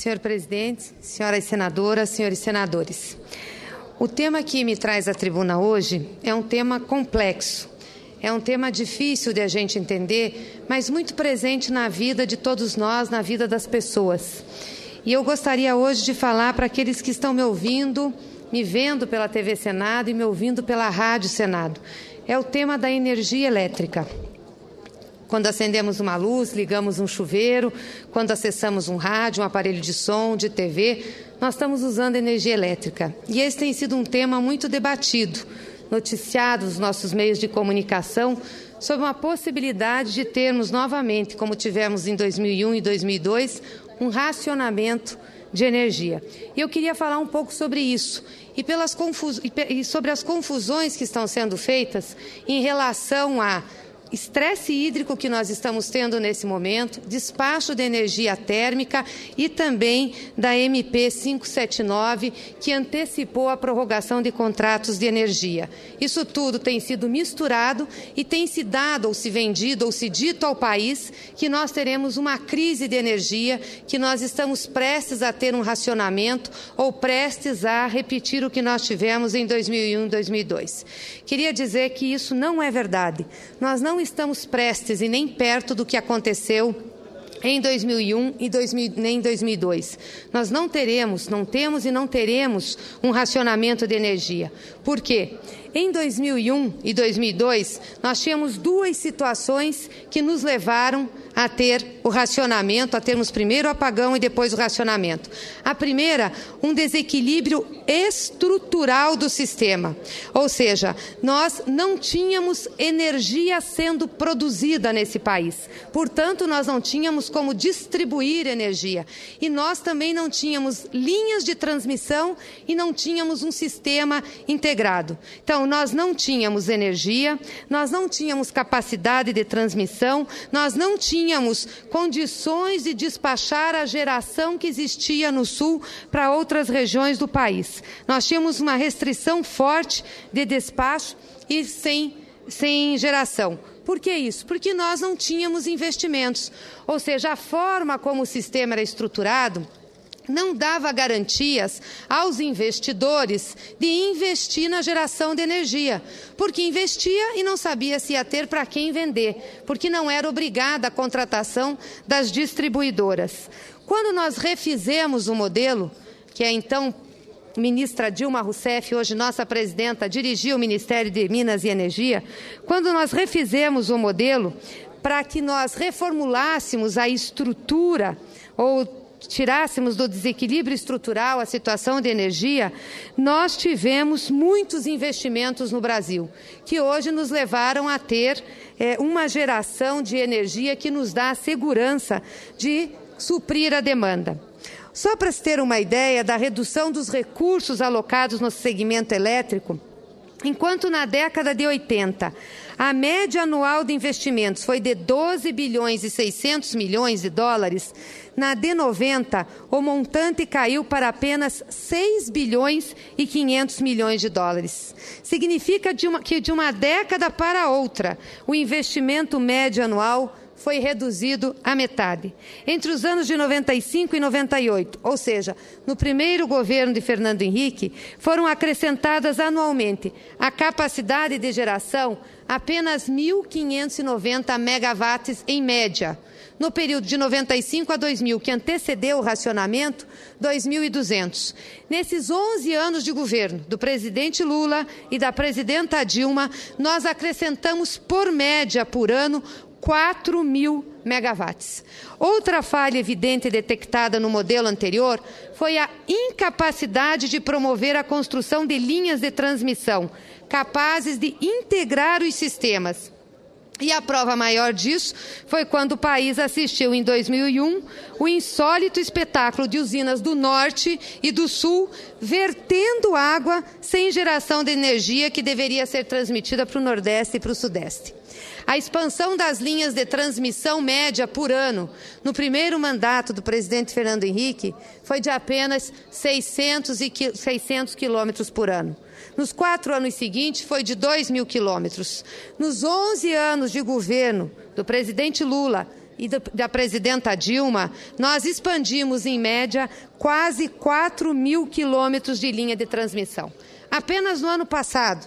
Senhor presidente, senhoras senadoras, senhores senadores. O tema que me traz à tribuna hoje é um tema complexo, é um tema difícil de a gente entender, mas muito presente na vida de todos nós, na vida das pessoas. E eu gostaria hoje de falar para aqueles que estão me ouvindo, me vendo pela TV Senado e me ouvindo pela Rádio Senado. É o tema da energia elétrica. Quando acendemos uma luz, ligamos um chuveiro, quando acessamos um rádio, um aparelho de som, de TV, nós estamos usando energia elétrica. E esse tem sido um tema muito debatido, noticiado nos nossos meios de comunicação, sobre uma possibilidade de termos novamente, como tivemos em 2001 e 2002, um racionamento de energia. E eu queria falar um pouco sobre isso e sobre as confusões que estão sendo feitas em relação a estresse hídrico que nós estamos tendo nesse momento, despacho de energia térmica e também da MP 579, que antecipou a prorrogação de contratos de energia. Isso tudo tem sido misturado e tem se dado, ou se vendido, ou se dito ao país que nós teremos uma crise de energia, que nós estamos prestes a ter um racionamento ou prestes a repetir o que nós tivemos em 2001 e 2002. Queria dizer que isso não é verdade. Nós não estamos prestes e nem perto do que aconteceu em 2001 e nem em 2002. Nós não temos e não teremos um racionamento de energia. Por quê? Em 2001 e 2002, nós tínhamos duas situações que nos levaram a ter o racionamento, a termos primeiro o apagão e depois o racionamento. A primeira, um desequilíbrio estrutural do sistema, ou seja, nós não tínhamos energia sendo produzida nesse país, portanto, nós não tínhamos como distribuir energia e nós também não tínhamos linhas de transmissão e não tínhamos um sistema integrado. Então, nós não tínhamos energia, nós não tínhamos capacidade de transmissão, nós não tínhamos condições de despachar a geração que existia no Sul para outras regiões do país. Nós tínhamos uma restrição forte de despacho e sem geração. Por que isso? Porque nós não tínhamos investimentos. Ou seja, a forma como o sistema era estruturado não dava garantias aos investidores de investir na geração de energia, porque investia e não sabia se ia ter para quem vender, porque não era obrigada a contratação das distribuidoras. Quando nós refizemos o modelo, que é então ministra Dilma Rousseff, hoje nossa presidenta, dirigiu o Ministério de Minas e Energia, quando nós refizemos o modelo para que nós reformulássemos a estrutura ou tirássemos do desequilíbrio estrutural a situação de energia, nós tivemos muitos investimentos no Brasil, que hoje nos levaram a ter uma geração de energia que nos dá a segurança de suprir a demanda. Só para se ter uma ideia da redução dos recursos alocados no segmento elétrico, enquanto na década de 80 a média anual de investimentos foi de 12 bilhões e 600 milhões de dólares, na de 90 o montante caiu para apenas 6 bilhões e 500 milhões de dólares. Significa que de uma década para outra o investimento médio anual foi reduzido à metade. Entre os anos de 95 e 98, ou seja, no primeiro governo de Fernando Henrique, foram acrescentadas anualmente a capacidade de geração apenas 1.590 megawatts em média. No período de 95 a 2000, que antecedeu o racionamento, 2.200. Nesses 11 anos de governo do presidente Lula e da presidenta Dilma, nós acrescentamos por média por ano 4.000 megawatts. Outra falha evidente detectada no modelo anterior foi a incapacidade de promover a construção de linhas de transmissão capazes de integrar os sistemas. E a prova maior disso foi quando o país assistiu, em 2001, o insólito espetáculo de usinas do Norte e do Sul vertendo água sem geração de energia que deveria ser transmitida para o Nordeste e para o Sudeste. A expansão das linhas de transmissão média por ano no primeiro mandato do presidente Fernando Henrique foi de apenas 600 quilômetros por ano. Nos 4 anos seguintes, foi de 2.000 quilômetros. Nos 11 anos de governo do presidente Lula e da presidenta Dilma, nós expandimos, em média, quase 4 mil quilômetros de linha de transmissão. Apenas no ano passado,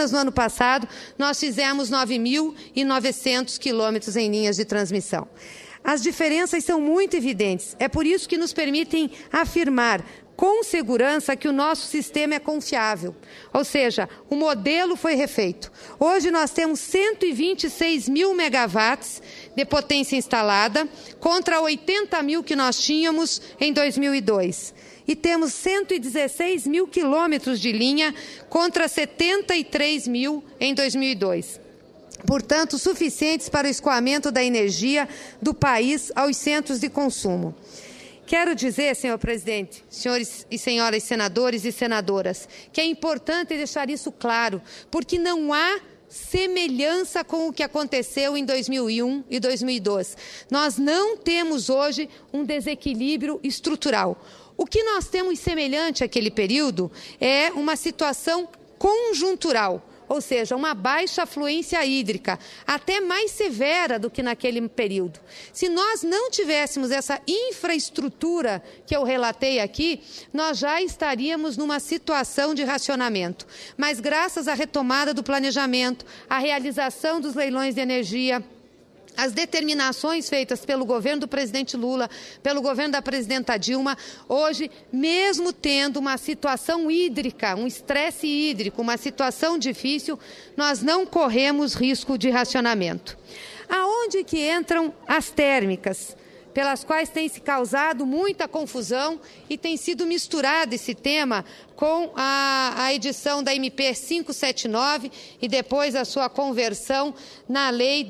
nós fizemos 9.900 quilômetros em linhas de transmissão. As diferenças são muito evidentes. É por isso que nos permitem afirmar com segurança que o nosso sistema é confiável. Ou seja, o modelo foi refeito. Hoje nós temos 126 mil megawatts de potência instalada contra 80 mil que nós tínhamos em 2002. E temos 116 mil quilômetros de linha contra 73 mil em 2002. Portanto, suficientes para o escoamento da energia do país aos centros de consumo. Quero dizer, senhor presidente, senhores e senhoras senadores e senadoras, que é importante deixar isso claro, porque não há semelhança com o que aconteceu em 2001 e 2002. Nós não temos hoje um desequilíbrio estrutural. O que nós temos semelhante àquele período é uma situação conjuntural, ou seja, uma baixa afluência hídrica, até mais severa do que naquele período. Se nós não tivéssemos essa infraestrutura que eu relatei aqui, nós já estaríamos numa situação de racionamento. Mas graças à retomada do planejamento, à realização dos leilões de energia, as determinações feitas pelo governo do presidente Lula, pelo governo da presidenta Dilma, hoje, mesmo tendo uma situação hídrica, um estresse hídrico, uma situação difícil, nós não corremos risco de racionamento. Aonde que entram as térmicas, pelas quais tem se causado muita confusão e tem sido misturado esse tema com a edição da MP 579 e depois a sua conversão na Lei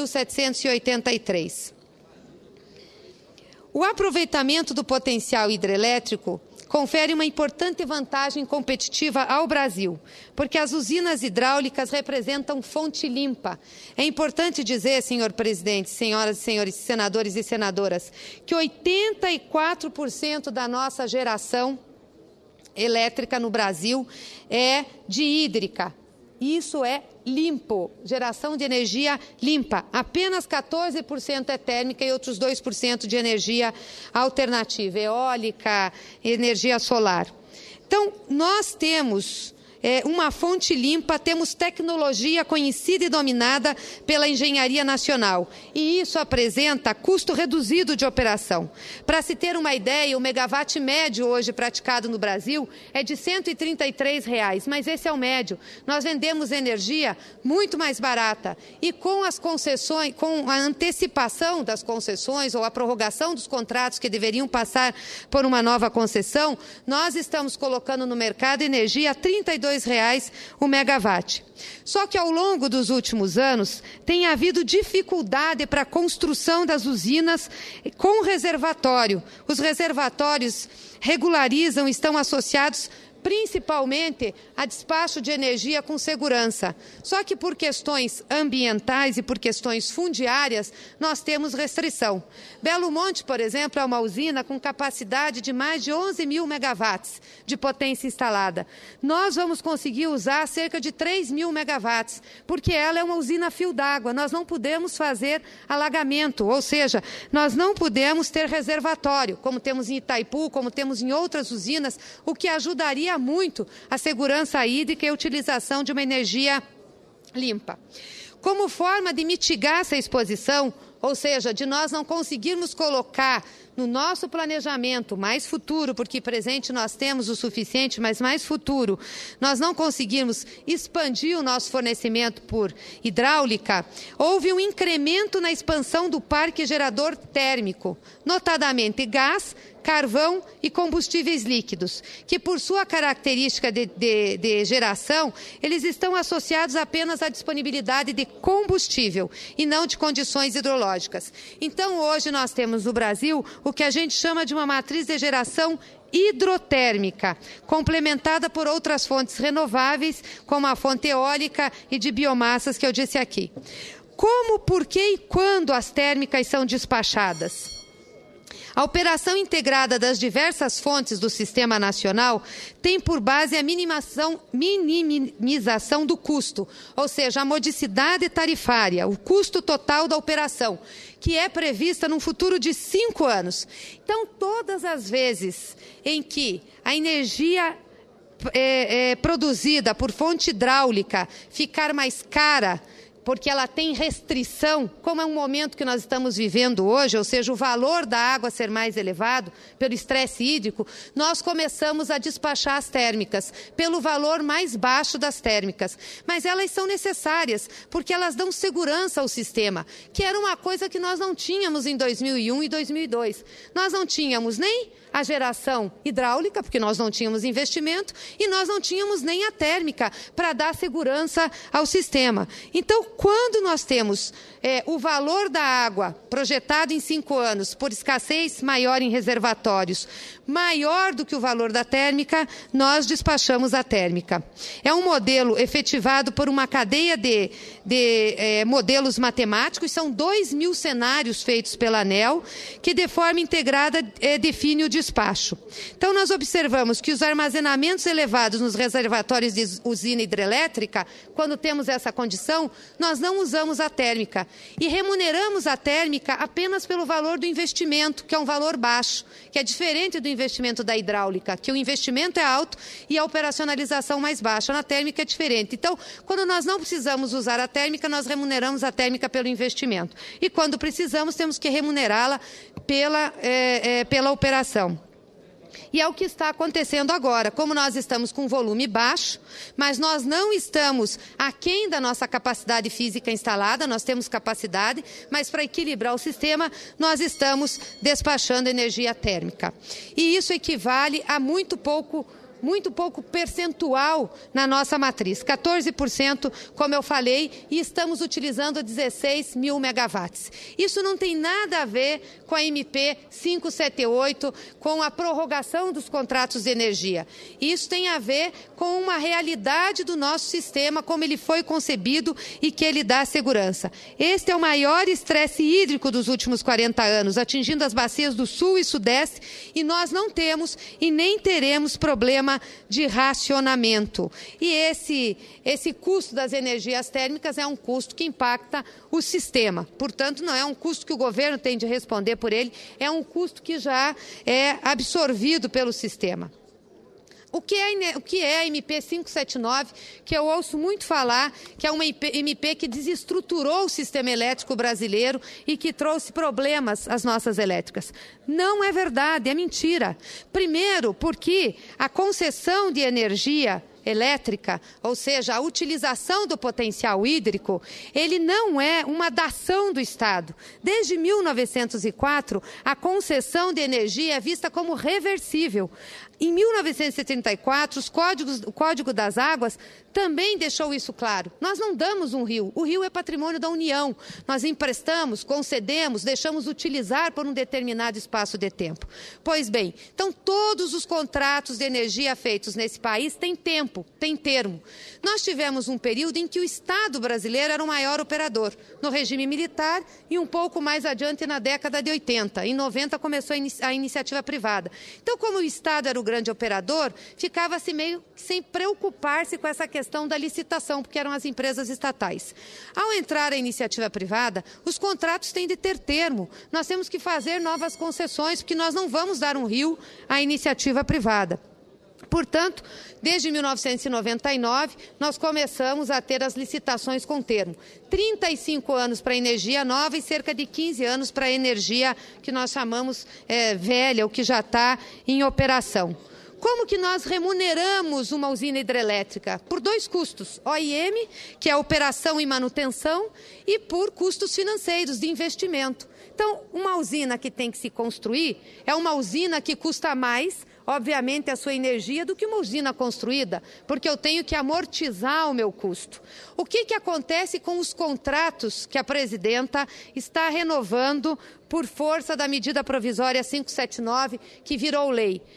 12.783. O aproveitamento do potencial hidrelétrico confere uma importante vantagem competitiva ao Brasil, porque as usinas hidráulicas representam fonte limpa. É importante dizer, senhor presidente, senhoras e senhores senadores e senadoras, que 84% da nossa geração elétrica no Brasil é de hídrica. Isso é limpo, geração de energia limpa. Apenas 14% é térmica e outros 2% de energia alternativa, eólica, energia solar. Então, nós temos uma fonte limpa, temos tecnologia conhecida e dominada pela engenharia nacional. E isso apresenta custo reduzido de operação. Para se ter uma ideia, o megawatt médio hoje praticado no Brasil é de R$ 133, mas esse é o médio. Nós vendemos energia muito mais barata. E com as concessões, com a antecipação das concessões ou a prorrogação dos contratos que deveriam passar por uma nova concessão, nós estamos colocando no mercado energia a R$ 32 o megawatt. Só que ao longo dos últimos anos tem havido dificuldade para a construção das usinas com reservatório. Os reservatórios regularizam, estão associados principalmente a despacho de energia com segurança. Só que por questões ambientais e por questões fundiárias, nós temos restrição. Belo Monte, por exemplo, é uma usina com capacidade de mais de 11 mil megawatts de potência instalada. Nós vamos conseguir usar cerca de 3 mil megawatts, porque ela é uma usina a fio d'água. Nós não podemos fazer alagamento, ou seja, nós não podemos ter reservatório, como temos em Itaipu, como temos em outras usinas, o que ajudaria muito a segurança hídrica e a utilização de uma energia limpa. Como forma de mitigar essa exposição, ou seja, de nós não conseguirmos colocar no nosso planejamento mais futuro, porque presente nós temos o suficiente, mas mais futuro, nós não conseguirmos expandir o nosso fornecimento por hidráulica, houve um incremento na expansão do parque gerador térmico, notadamente gás, carvão e combustíveis líquidos, que por sua característica de geração, eles estão associados apenas à disponibilidade de combustível e não de condições hidrológicas. Então, hoje nós temos no Brasil o que a gente chama de uma matriz de geração hidrotérmica, complementada por outras fontes renováveis, como a fonte eólica e de biomassas que eu disse aqui. Como, por que e quando as térmicas são despachadas? A operação integrada das diversas fontes do Sistema Nacional tem por base a minimização do custo, ou seja, a modicidade tarifária, o custo total da operação, que é prevista num futuro de 5 anos. Então, todas as vezes em que a energia produzida por fonte hidráulica ficar mais cara, porque ela tem restrição, como é um momento que nós estamos vivendo hoje, ou seja, o valor da água ser mais elevado pelo estresse hídrico, nós começamos a despachar as térmicas pelo valor mais baixo das térmicas. Mas elas são necessárias, porque elas dão segurança ao sistema, que era uma coisa que nós não tínhamos em 2001 e 2002. Nós não tínhamos nem a geração hidráulica, porque nós não tínhamos investimento, e nós não tínhamos nem a térmica para dar segurança ao sistema. Então, quando nós temos o valor da água projetado em 5 anos, por escassez maior em reservatórios, maior do que o valor da térmica, nós despachamos a térmica. É um modelo efetivado por uma cadeia de modelos matemáticos, são 2.000 cenários feitos pela ANEEL, que de forma integrada define o despacho. Então, nós observamos que os armazenamentos elevados nos reservatórios de usina hidrelétrica, quando temos essa condição, nós não usamos a térmica e remuneramos a térmica apenas pelo valor do investimento, que é um valor baixo, que é diferente do investimento da hidráulica, que o investimento é alto e a operacionalização mais baixa. Na térmica é diferente. Então, quando nós não precisamos usar a térmica, nós remuneramos a térmica pelo investimento. E quando precisamos, temos que remunerá-la pela operação. E é o que está acontecendo agora. Como nós estamos com volume baixo, mas nós não estamos aquém da nossa capacidade física instalada, nós temos capacidade, mas para equilibrar o sistema, nós estamos despachando energia térmica. E isso equivale a muito pouco percentual na nossa matriz, 14%, como eu falei, e estamos utilizando 16 mil megawatts. Isso não tem nada a ver com a MP 578, com a prorrogação dos contratos de energia. Isso tem a ver com uma realidade do nosso sistema, como ele foi concebido e que ele dá segurança. Este é o maior estresse hídrico dos últimos 40 anos, atingindo as bacias do Sul e Sudeste, e nós não temos e nem teremos problema de racionamento. E esse custo das energias térmicas é um custo que impacta o sistema. Portanto, não é um custo que o governo tem de responder por ele, é um custo que já é absorvido pelo sistema. O que é a MP 579, que eu ouço muito falar, que é uma MP que desestruturou o sistema elétrico brasileiro e que trouxe problemas às nossas elétricas? Não é verdade, é mentira. Primeiro, porque a concessão de energia elétrica, ou seja, a utilização do potencial hídrico, ele não é uma dação do Estado. Desde 1904, a concessão de energia é vista como reversível. Em 1974, o Código das Águas também deixou isso claro. Nós não damos um rio. O rio é patrimônio da União. Nós emprestamos, concedemos, deixamos utilizar por um determinado espaço de tempo. Pois bem, então todos os contratos de energia feitos nesse país têm tempo, têm termo. Nós tivemos um período em que o Estado brasileiro era o maior operador, no regime militar e um pouco mais adiante na década de 80. Em 90 começou a iniciativa privada. Então, como o Estado era o grande operador, ficava-se meio sem preocupar-se com essa questão da licitação, porque eram as empresas estatais. Ao entrar a iniciativa privada, os contratos têm de ter termo. Nós temos que fazer novas concessões, porque nós não vamos dar um rio à iniciativa privada. Portanto, desde 1999, nós começamos a ter as licitações com termo. 35 anos para a energia nova e cerca de 15 anos para a energia que nós chamamos velha, ou que já está em operação. Como que nós remuneramos uma usina hidrelétrica? Por 2 custos, OIM, que é a operação e manutenção, e por custos financeiros de investimento. Então, uma usina que tem que se construir é uma usina que custa mais, obviamente, a sua energia do que uma usina construída, porque eu tenho que amortizar o meu custo. O que acontece com os contratos que a presidenta está renovando por força da medida provisória 579, que virou lei?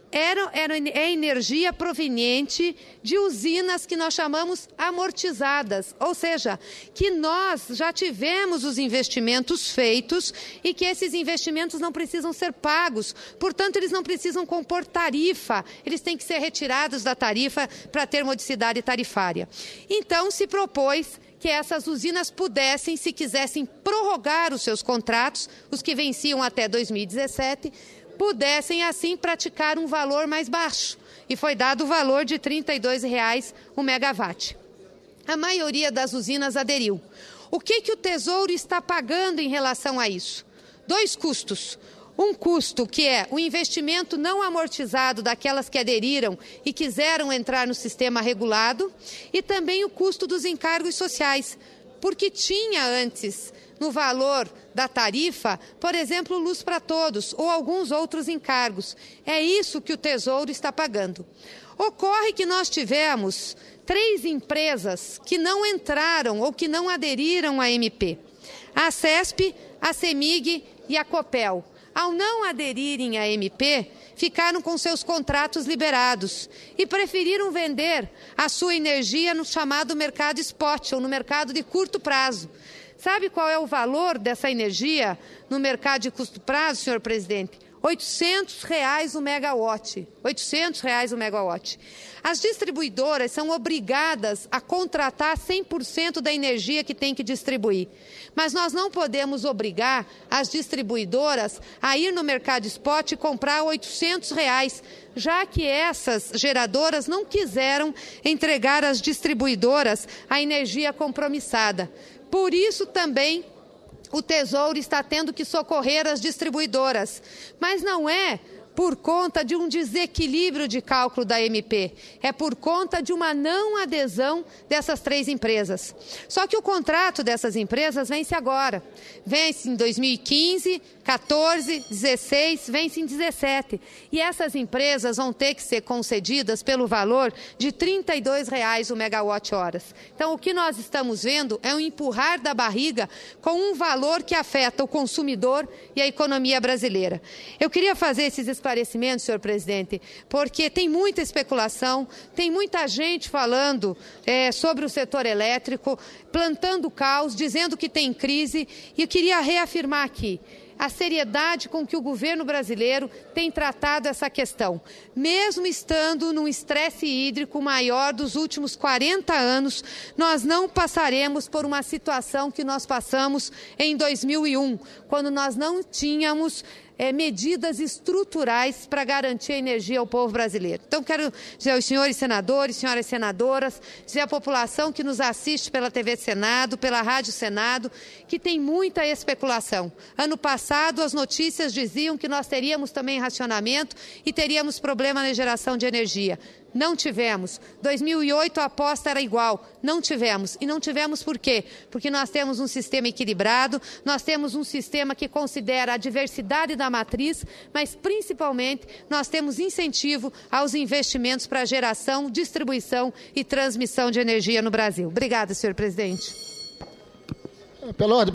é energia proveniente de usinas que nós chamamos amortizadas, ou seja, que nós já tivemos os investimentos feitos e que esses investimentos não precisam ser pagos, portanto, eles não precisam compor tarifa, eles têm que ser retirados da tarifa para ter modicidade tarifária. Então, se propôs que essas usinas pudessem, se quisessem prorrogar os seus contratos, os que venciam até 2017, pudessem, assim, praticar um valor mais baixo. E foi dado o valor de R$ 32,00 o megawatt. A maioria das usinas aderiu. O que o Tesouro está pagando em relação a isso? 2 custos. Um custo que é o investimento não amortizado daquelas que aderiram e quiseram entrar no sistema regulado, e também o custo dos encargos sociais, porque tinha antes, no valor da tarifa, por exemplo, Luz para Todos ou alguns outros encargos. É isso que o Tesouro está pagando. Ocorre que nós tivemos 3 empresas que não entraram ou que não aderiram à MP. A CESP, a CEMIG e a Copel. Ao não aderirem à MP, ficaram com seus contratos liberados e preferiram vender a sua energia no chamado mercado spot, ou no mercado de curto prazo. Sabe qual é o valor dessa energia no mercado de curto prazo, senhor presidente? R$ 800,00 o megawatt. R$ 800,00 o megawatt. As distribuidoras são obrigadas a contratar 100% da energia que tem que distribuir. Mas nós não podemos obrigar as distribuidoras a ir no mercado spot e comprar R$ 800,00, já que essas geradoras não quiseram entregar às distribuidoras a energia compromissada. Por isso também o Tesouro está tendo que socorrer as distribuidoras, mas não é por conta de um desequilíbrio de cálculo da MP, é por conta de uma não adesão dessas 3 empresas. Só que o contrato dessas empresas vence agora, vence em 2015, 14, 16, vence em 17. E essas empresas vão ter que ser concedidas pelo valor de R$ 32,00 o megawatt-horas. Então, o que nós estamos vendo é um empurrar da barriga com um valor que afeta o consumidor e a economia brasileira. Eu queria fazer esses esclarecimentos, senhor presidente, porque tem muita especulação, tem muita gente falando sobre o setor elétrico, plantando caos, dizendo que tem crise, e eu queria reafirmar aqui a seriedade com que o governo brasileiro tem tratado essa questão. Mesmo estando num estresse hídrico maior dos últimos 40 anos, nós não passaremos por uma situação que nós passamos em 2001, quando nós não tínhamos medidas estruturais para garantir a energia ao povo brasileiro. Então, quero dizer aos senhores senadores, senhoras senadoras, dizer à população que nos assiste pela TV Senado, pela Rádio Senado, que tem muita especulação. Ano passado, as notícias diziam que nós teríamos também racionamento e teríamos problema na geração de energia. Não tivemos. 2008 a aposta era igual. Não tivemos. E não tivemos por quê? Porque nós temos um sistema equilibrado, nós temos um sistema que considera a diversidade da matriz, mas principalmente nós temos incentivo aos investimentos para geração, distribuição e transmissão de energia no Brasil. Obrigada, senhor presidente. Pela ordem.